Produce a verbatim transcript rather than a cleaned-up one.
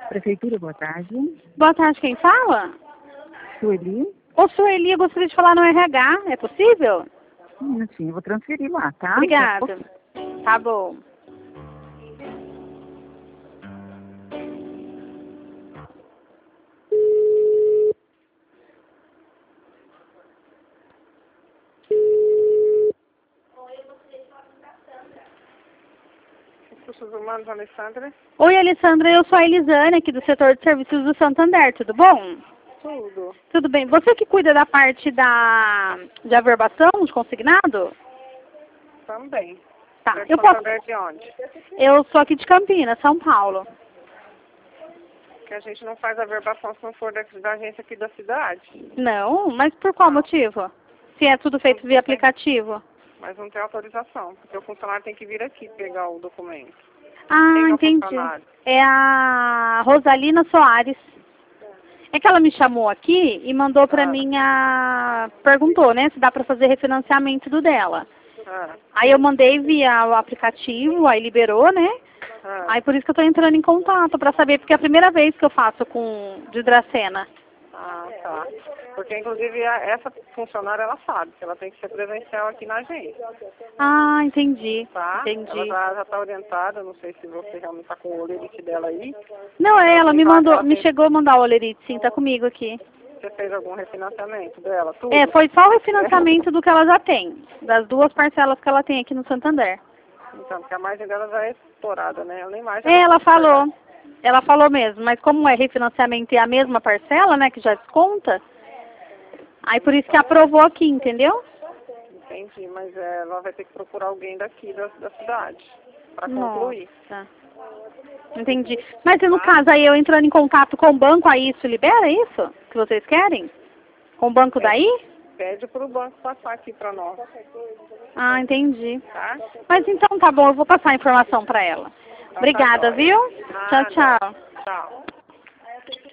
Prefeitura, boa tarde. Boa tarde, quem fala? Sueli. Ô, Sueli, eu gostaria de falar no R H, é possível? Um minutinho, eu vou transferir lá, tá? Obrigada. Tá bom. Recursos Humanos, Alessandra. Oi, Alessandra, eu sou a Elisane, aqui do setor de serviços do Santander, tudo bom? Tudo. Tudo bem. Você que cuida da parte da de averbação, de consignado? Também. Tá, Você é de eu posso... Santander de onde? Eu sou aqui de Campinas, São Paulo. Que a gente não faz averbação se não for da, da agência aqui da cidade. Não, mas por qual motivo? Se é tudo feito via aplicativo? Mas não tem autorização, porque o funcionário tem que vir aqui pegar o documento. Ah, Quem é o entendi. funcionário? É a Rosalina Soares. É que ela me chamou aqui e mandou pra Ah. mim a... Perguntou, né, se dá pra fazer refinanciamento do dela. Ah, Aí eu mandei via o aplicativo, aí liberou, né? ah, Aí por isso que eu tô entrando em contato pra saber, porque é a primeira vez que eu faço com de Dracena. ah, tá. Porque, inclusive, a- essa funcionária, ela sabe que ela tem que ser presencial aqui na agência, Ah, entendi. tá? Entendi. Ela já está orientada, não sei se você realmente está com o olerite dela aí. Não, é, ela me tem- mandou, ela me tem- chegou a mandar o olerite, sim, tá comigo aqui. Você fez algum refinanciamento dela? Tudo? É, foi só o refinanciamento do que ela já tem, das duas parcelas que ela tem aqui no Santander. Então, porque a margem dela já é estourada, né? Ela nem mais. É, ela falou, ela falou mesmo, mas como é refinanciamento e é a mesma parcela, né, que já desconta, aí por isso que aprovou aqui, entendeu? Entendi, mas é, ela vai ter que procurar alguém daqui da, da cidade para concluir. Nossa. Entendi. Mas e no caso aí, eu entrando em contato com o banco, aí isso libera isso? Que vocês querem? Com o banco daí? Pede para o banco passar aqui para nós, Ah, entendi. tá? Mas então tá bom, eu vou passar a informação pra ela. Obrigada, joia. viu? Tchau, Nada. tchau. Tchau.